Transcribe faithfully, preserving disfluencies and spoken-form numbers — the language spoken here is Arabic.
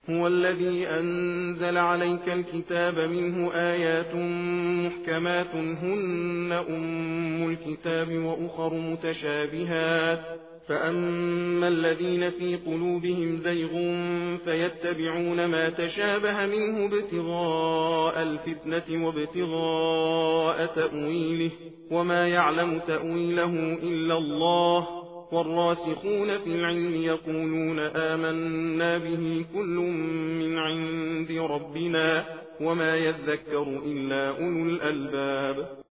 هو الذي أنزل عليك الكتاب منه آيات محكمات هن أم الكتاب وأخر متشابهات فأما الذين في قلوبهم زيغ فيتبعون ما تشابه منه ابتغاء الفتنة وابتغاء تأويله وما يعلم تأويله إلا الله والراسخون في العلم يقولون آمنا به كل من عند ربنا وما يذكر إلا أولو الألباب